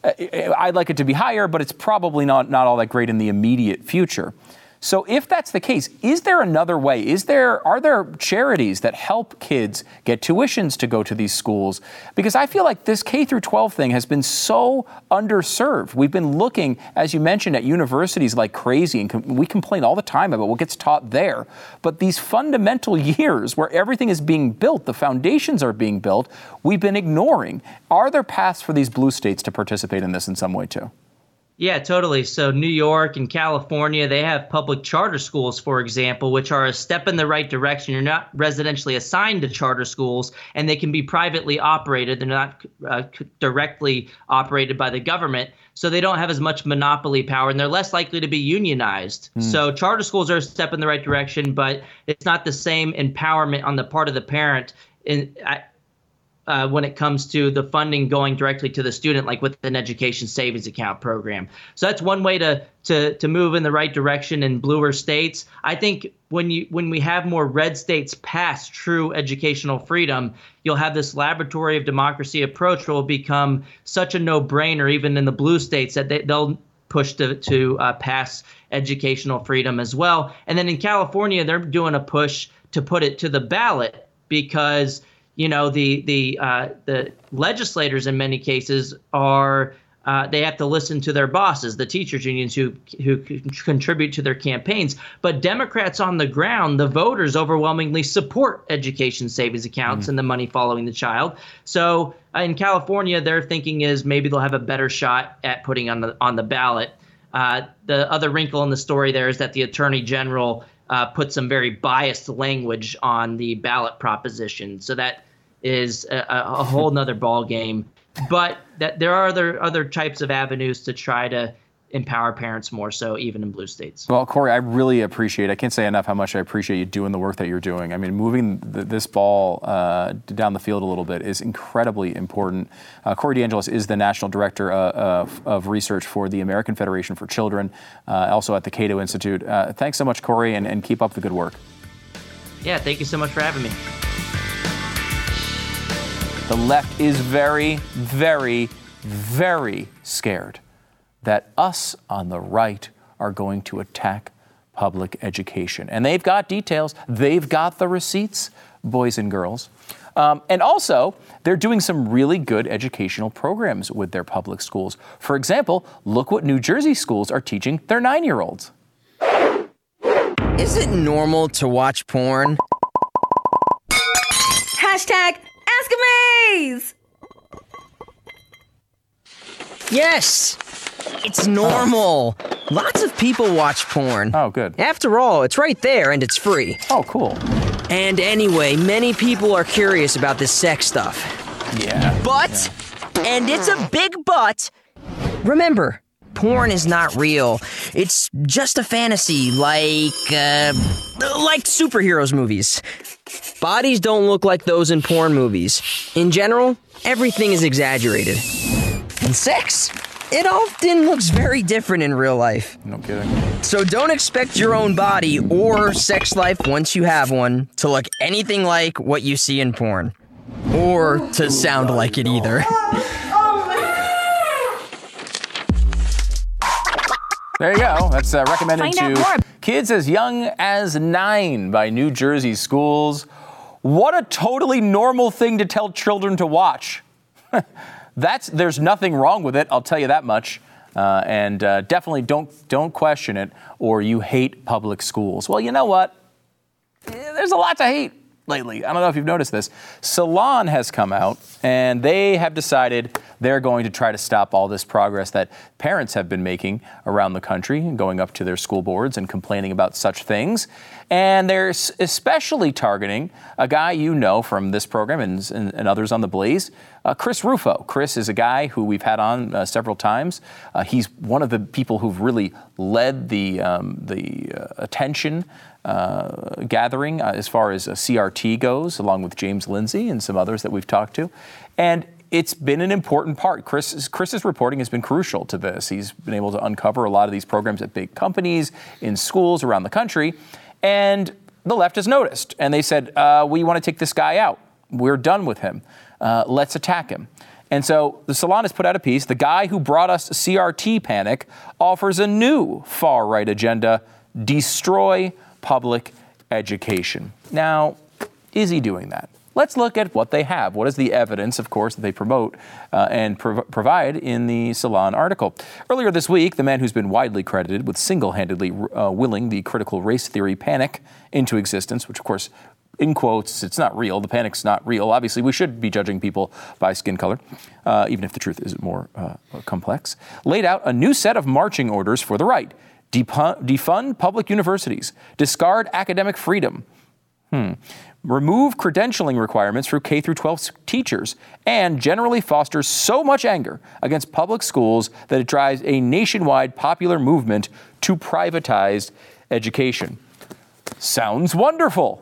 Speaker 5: I'd like it to be higher, but it's probably not, not all that great in the immediate future. So if that's the case, is there another way? Is there, are there charities that help kids get tuitions to go to these schools? Because I feel like this K through twelve thing has been so underserved. We've been looking, as you mentioned, at universities like crazy, and com- we complain all the time about what gets taught there. But these fundamental years where everything is being built, the foundations are being built, we've been ignoring. Are there paths for these blue states to participate in this in some way too?
Speaker 6: Yeah, totally. So New York and California, they have public charter schools, for example, which are a step in the right direction. You're not residentially assigned to charter schools, and they can be privately operated. They're not uh, directly operated by the government, so they don't have as much monopoly power, and they're less likely to be unionized. Mm. So charter schools are a step in the right direction, but it's not the same empowerment on the part of the parent in I, Uh, when it comes to the funding going directly to the student, like with an education savings account program. So that's one way to to to move in the right direction in bluer states. I think when you when we have more red states pass true educational freedom, you'll have this laboratory of democracy approach will become such a no-brainer, even in the blue states, that they, they'll push to to uh, pass educational freedom as well. And then in California, they're doing a push to put it to the ballot because you know, the the uh, the legislators in many cases are uh, they have to listen to their bosses, the teachers unions who who contribute to their campaigns. But Democrats on the ground, the voters overwhelmingly support education savings accounts mm. and the money following the child. So uh, in California, their thinking is maybe they'll have a better shot at putting on the on the ballot. Uh, the other wrinkle in the story there is that the attorney general uh, put some very biased language on the ballot proposition. So that is a, a whole nother ball game, but that there are other other types of avenues to try to empower parents more so, even in blue states.
Speaker 5: Well, Corey, I really appreciate, I can't say enough how much I appreciate you doing the work that you're doing. I mean, moving the, this ball uh, down the field a little bit is incredibly important. Uh, Corey DeAngelis is the National Director uh, of, of Research for the American Federation for Children, uh, also at the Cato Institute. Uh, thanks so much, Corey, and, and keep up the good work.
Speaker 6: Yeah, thank you so much for having me.
Speaker 5: The left is very, very, very scared that us on the right are going to attack public education. And they've got details. They've got the receipts, boys and girls. Um, and also, they're doing some really good educational programs with their public schools. For example, look what New Jersey schools are teaching their nine-year-olds.
Speaker 7: Is it normal to watch porn?
Speaker 8: Hashtag Ask Amaze!
Speaker 7: Yes, it's normal. Lots of people watch porn.
Speaker 5: Oh, good.
Speaker 7: After all, it's right there and it's free.
Speaker 5: Oh, cool.
Speaker 7: And anyway, many people are curious about this sex stuff.
Speaker 5: Yeah.
Speaker 7: But,
Speaker 5: yeah.
Speaker 7: and it's a big but, remember, porn is not real. It's just a fantasy, like, uh, like superheroes movies. Bodies don't look like those in porn movies. In general, everything is exaggerated. And sex, it often looks very different in real life.
Speaker 5: No kidding.
Speaker 7: So don't expect your own body or sex life once you have one to look anything like what you see in porn. Or to sound like it either.
Speaker 5: There you go. That's uh, recommended
Speaker 2: Find
Speaker 5: to
Speaker 2: out more.
Speaker 5: kids as young as nine by New Jersey schools. What a totally normal thing to tell children to watch. That's there's nothing wrong with it. I'll tell you that much. Uh, and uh, definitely don't don't question it, or you hate public schools. Well, you know what? There's a lot to hate lately. I don't know if you've noticed this. Salon has come out, and they have decided they're going to try to stop all this progress that parents have been making around the country, going up to their school boards and complaining about such things. And they're especially targeting a guy you know from this program and, and, and others on The Blaze, uh, Chris Rufo. Chris is a guy who we've had on uh, several times. Uh, he's one of the people who've really led the, um, the uh, attention uh, gathering uh, as far as uh, C R T goes, along with James Lindsay and some others that we've talked to. And it's been an important part. Chris, Chris's reporting has been crucial to this. He's been able to uncover a lot of these programs at big companies, in schools around the country. And the left has noticed. And they said, uh, we want to take this guy out. We're done with him. Uh, let's attack him. And so the Salon has put out a piece. The guy who brought us C R T panic offers a new far-right agenda: destroy public education. Now, is he doing that? Let's look at what they have. What is the evidence, of course, that they promote uh, and prov- provide in the Salon article? Earlier this week, the man who's been widely credited with single-handedly uh, willing the critical race theory panic into existence, which, of course, in quotes, it's not real. The panic's not real. Obviously, we should be judging people by skin color, uh, even if the truth is more uh, complex, laid out a new set of marching orders for the right. Dep- defund public universities, discard academic freedom, hmm. remove credentialing requirements for K through twelve teachers, and generally fosters so much anger against public schools that it drives a nationwide popular movement to privatize education. Sounds wonderful.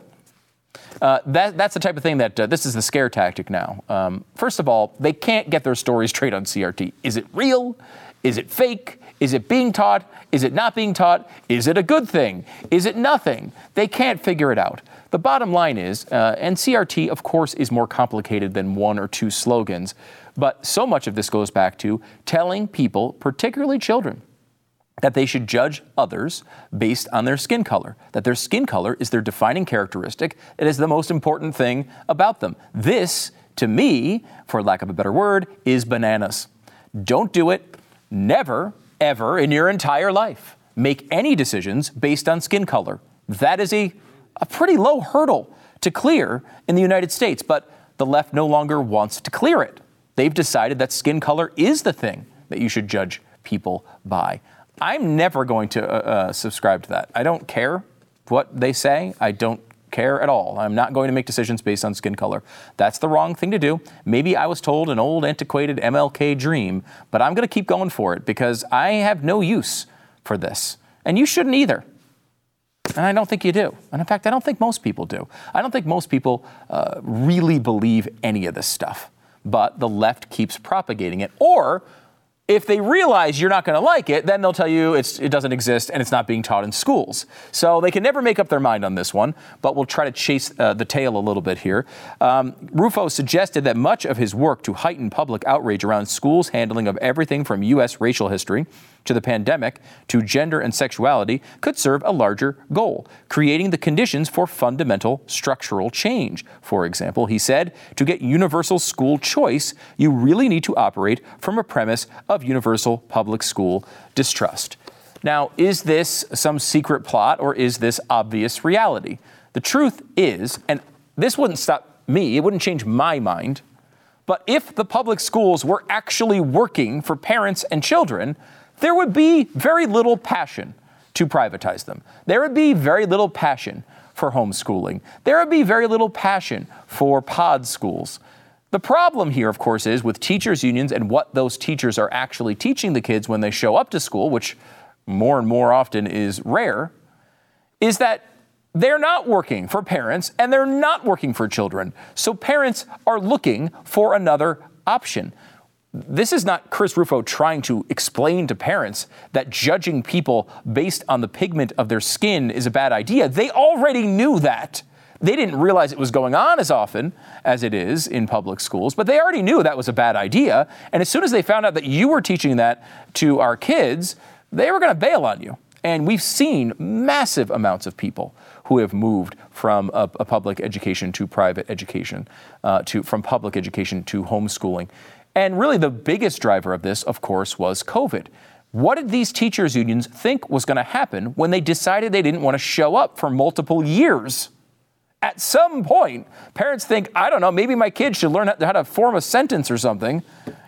Speaker 5: Uh, that, that's the type of thing that uh, this is the scare tactic now. Um, first of all, they can't get their story straight on C R T. Is it real? Is it fake? Is it being taught? Is it not being taught? Is it a good thing? Is it nothing? They can't figure it out. The bottom line is, uh, and C R T, of course, is more complicated than one or two slogans, but so much of this goes back to telling people, particularly children, that they should judge others based on their skin color, that their skin color is their defining characteristic. It is the most important thing about them. This, to me, for lack of a better word, is bananas. Don't do it. Never, ever in your entire life make any decisions based on skin color. That is a, a pretty low hurdle to clear in the United States, but the left no longer wants to clear it. They've decided that skin color is the thing that you should judge people by. I'm never going to uh, uh, subscribe to that. I don't care what they say. I don't care at all. I'm not going to make decisions based on skin color. That's the wrong thing to do. Maybe I was told an old, antiquated M L K dream, but I'm going to keep going for it because I have no use for this. And you shouldn't either. And I don't think you do. And in fact, I don't think most people do. I don't think most people uh, really believe any of this stuff. But the left keeps propagating it. Or if they realize you're not going to like it, then they'll tell you it's, it doesn't exist and it's not being taught in schools. So they can never make up their mind on this one, but we'll try to chase uh, the tail a little bit here. Um, Rufo suggested that much of his work to heighten public outrage around schools' handling of everything from U S racial history to the pandemic to gender and sexuality could serve a larger goal, creating the conditions for fundamental structural change. For example, he said, to get universal school choice, you really need to operate from a premise of universal public school distrust. Now, is this some secret plot or is this obvious reality? The truth is, and this wouldn't stop me, it wouldn't change my mind, but if the public schools were actually working for parents and children, there would be very little passion to privatize them. There would be very little passion for homeschooling. There would be very little passion for pod schools. The problem here, of course, is with teachers' unions and what those teachers are actually teaching the kids when they show up to school, which more and more often is rare, is that they're not working for parents and they're not working for children. So parents are looking for another option. This is not Chris Rufo trying to explain to parents that judging people based on the pigment of their skin is a bad idea. They already knew that. They didn't realize it was going on as often as it is in public schools, but they already knew that was a bad idea. And as soon as they found out that you were teaching that to our kids, they were going to bail on you. And we've seen massive amounts of people who have moved from a, a public education to private education, uh, to from public education to homeschooling. And really the biggest driver of this, of course, was COVID. What did these teachers' unions think was going to happen when they decided they didn't want to show up for multiple years? At some point, parents think, I don't know, maybe my kid should learn how to form a sentence or something.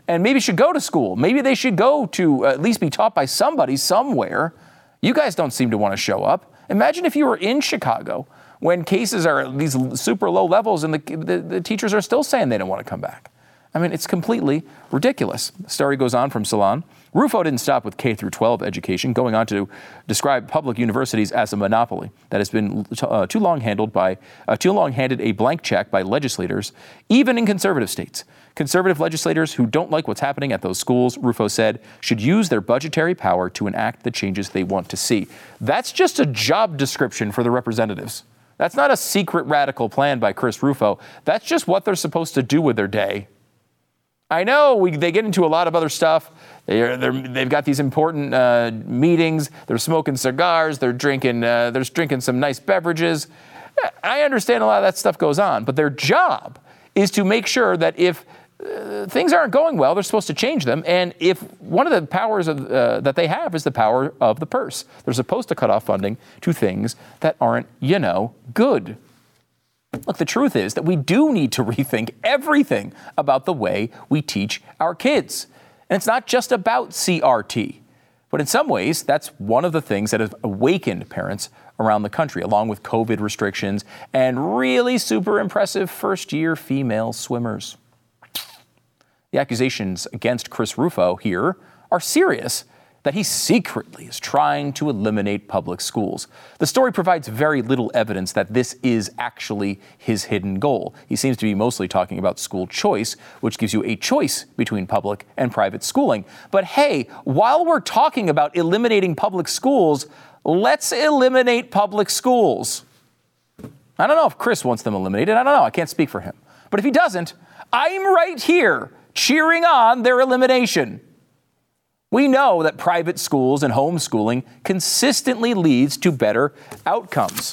Speaker 5: and maybe should go to school. Maybe they should go to uh, at least be taught by somebody somewhere. You guys don't seem to want to show up. Imagine if you were in Chicago when cases are at these super low levels and the, the, the teachers are still saying they don't want to come back. I mean, it's completely ridiculous. The story goes on from Salon. Rufo didn't stop with K through twelve education, going on to describe public universities as a monopoly that has been uh, too long handled by uh, too long handed a blank check by legislators, even in conservative states. Conservative legislators who don't like what's happening at those schools, Rufo said, should use their budgetary power to enact the changes they want to see. That's just a job description for the representatives. That's not a secret radical plan by Chris Rufo. That's just what they're supposed to do with their day. I know we, they get into a lot of other stuff. They're, they're, they've got these important uh, meetings. They're smoking cigars. They're drinking. Uh, they're drinking some nice beverages. I understand a lot of that stuff goes on, but their job is to make sure that if uh, things aren't going well, they're supposed to change them. And if one of the powers of, uh, that they have is the power of the purse, they're supposed to cut off funding to things that aren't, you know, good. Look, the truth is that we do need to rethink everything about the way we teach our kids. And it's not just about C R T. But in some ways, that's one of the things that have awakened parents around the country, along with COVID restrictions and really super impressive first-year female swimmers. The accusations against Chris Rufo here are serious, that he secretly is trying to eliminate public schools. The story provides very little evidence that this is actually his hidden goal. He seems to be mostly talking about school choice, which gives you a choice between public and private schooling. But hey, while we're talking about eliminating public schools, let's eliminate public schools. I don't know if Chris wants them eliminated. I don't know. I can't speak for him. But if he doesn't, I'm right here cheering on their elimination. We know that private schools and homeschooling consistently leads to better outcomes.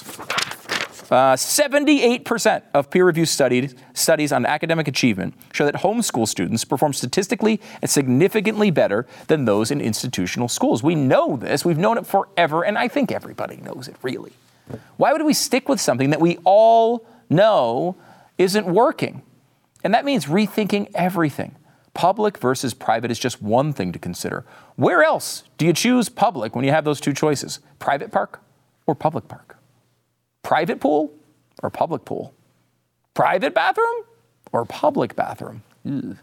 Speaker 5: Uh, seventy-eight percent of peer-reviewed studies, studies on academic achievement show that homeschool students perform statistically and significantly better than those in institutional schools. We know this. We've known it forever, and I think everybody knows it, really. Why would we stick with something that we all know isn't working? And that means rethinking everything. Public versus private is just one thing to consider. Where else do you choose public when you have those two choices? Private park or public park? Private pool or public pool? Private bathroom or public bathroom? Ugh.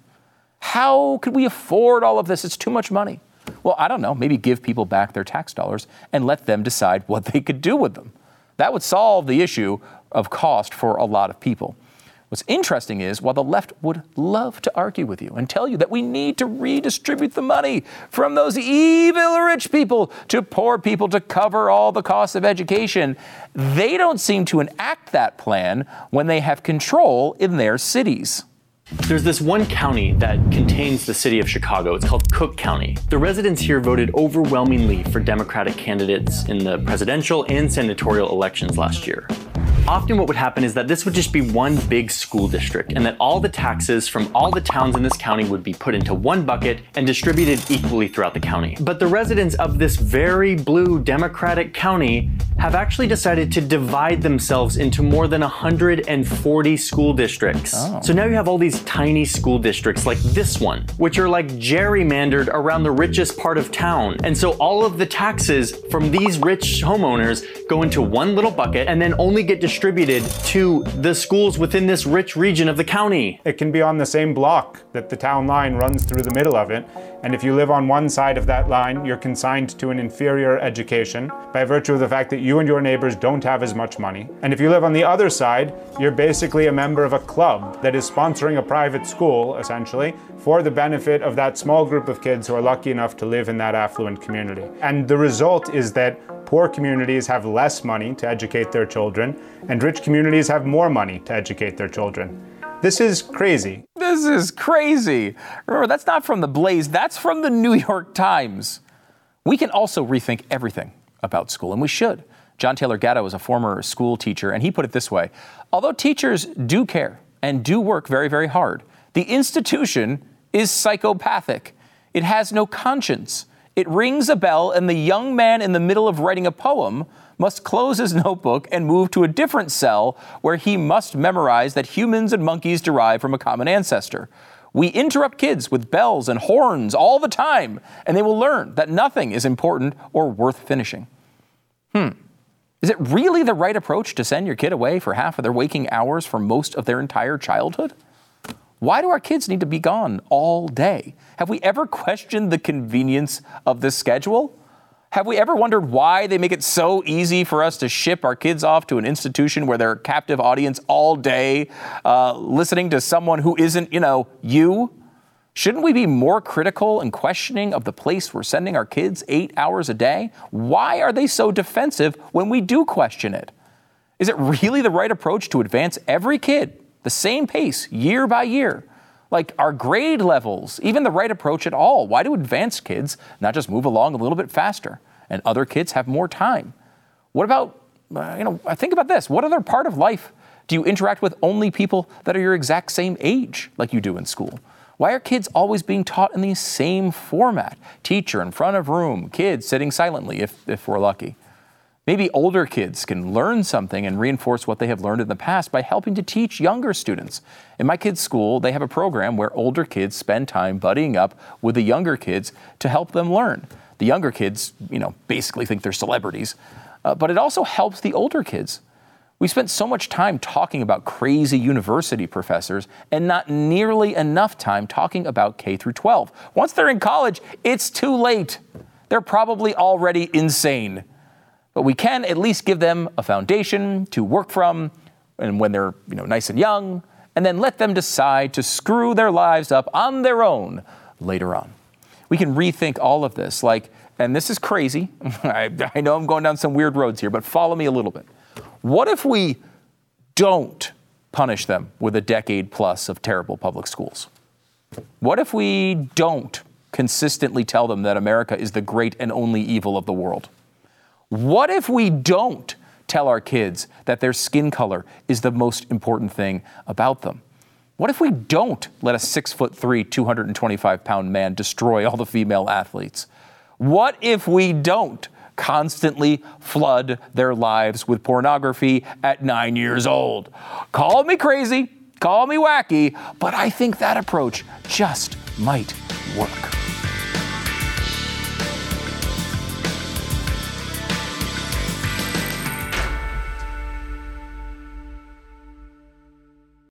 Speaker 5: How could we afford all of this? It's too much money. Well, I don't know. Maybe give people back their tax dollars and let them decide what they could do with them. That would solve the issue of cost for a lot of people. What's interesting is, while the left would love to argue with you and tell you that we need to redistribute the money from those evil rich people to poor people to cover all the costs of education, they don't seem to enact that plan when they have control in their cities.
Speaker 9: There's this one county that contains the city of Chicago. It's called Cook County. The residents here voted overwhelmingly for Democratic candidates in the presidential and senatorial elections last year. Often what would happen is that this would just be one big school district, and that all the taxes from all the towns in this county would be put into one bucket and distributed equally throughout the county. But the residents of this very blue Democratic county have actually decided to divide themselves into more than one hundred forty school districts. Oh. So now you have all these tiny school districts like this one, which are like gerrymandered around the richest part of town. And so all of the taxes from these rich homeowners go into one little bucket and then only get distributed to the schools within this rich region of the county.
Speaker 10: It can be on the same block that the town line runs through the middle of it. And if you live on one side of that line, you're consigned to an inferior education by virtue of the fact that you and your neighbors don't have as much money. And if you live on the other side, you're basically a member of a club that is sponsoring a private school, essentially, for the benefit of that small group of kids who are lucky enough to live in that affluent community. And the result is that poor communities have less money to educate their children, and rich communities have more money to educate their children. This is crazy.
Speaker 5: This is crazy. Remember, that's not from The Blaze. That's from the New York Times. We can also rethink everything about school, and we should. John Taylor Gatto is a former school teacher, and he put it this way. Although teachers do care and do work very, very hard, the institution is psychopathic. It has no conscience. It rings a bell, and the young man in the middle of writing a poem must close his notebook and move to a different cell where he must memorize that humans and monkeys derive from a common ancestor. We interrupt kids with bells and horns all the time, and they will learn that nothing is important or worth finishing. Hmm. Is it really the right approach to send your kid away for half of their waking hours for most of their entire childhood? Why do our kids need to be gone all day? Have we ever questioned the convenience of this schedule? Have we ever wondered why they make it so easy for us to ship our kids off to an institution where they're a captive audience all day, uh, listening to someone who isn't, you know, you? Shouldn't we be more critical and questioning of the place we're sending our kids eight hours a day? Why are they so defensive when we do question it? Is it really the right approach to advance every kid the same pace year by year? Like, are grade levels even the right approach at all? Why do advanced kids not just move along a little bit faster and other kids have more time? What about, uh, you know, think about this. What other part of life do you interact with only people that are your exact same age like you do in school? Why are kids always being taught in the same format? Teacher in front of room, kids sitting silently if, if we're lucky. Maybe older kids can learn something and reinforce what they have learned in the past by helping to teach younger students. In my kids' school, they have a program where older kids spend time buddying up with the younger kids to help them learn. The younger kids, you know, basically think they're celebrities, uh, but it also helps the older kids. We spent so much time talking about crazy university professors and not nearly enough time talking about K through twelve. Once they're in college, it's too late. They're probably already insane. But we can at least give them a foundation to work from, and when they're, you know, nice and young, and then let them decide to screw their lives up on their own later on. We can rethink all of this, like, and this is crazy. I, I know I'm going down some weird roads here, but follow me a little bit. What if we don't punish them with a decade plus of terrible public schools? What if we don't consistently tell them that America is the great and only evil of the world? What if we don't tell our kids that their skin color is the most important thing about them? What if we don't let a six foot three, two hundred twenty-five pound man destroy all the female athletes? What if we don't constantly flood their lives with pornography at nine years old? Call me crazy, call me wacky, but I think that approach just might work.